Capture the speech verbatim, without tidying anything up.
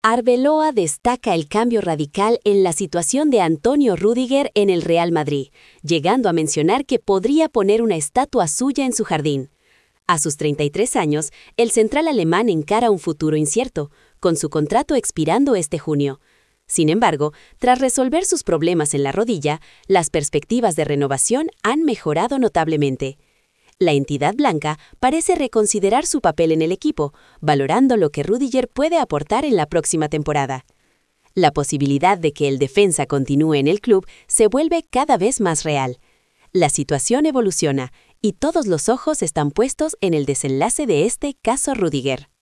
Arbeloa destaca el cambio radical en la situación de Antonio Rüdiger en el Real Madrid, llegando a mencionar que podría poner una estatua suya en su jardín. A sus treinta y tres años, el central alemán encara un futuro incierto, con su contrato expirando este junio. Sin embargo, tras resolver sus problemas en la rodilla, las perspectivas de renovación han mejorado notablemente. La entidad blanca parece reconsiderar su papel en el equipo, valorando lo que Rüdiger puede aportar en la próxima temporada. La posibilidad de que el defensa continúe en el club se vuelve cada vez más real. La situación evoluciona y todos los ojos están puestos en el desenlace de este caso Rüdiger.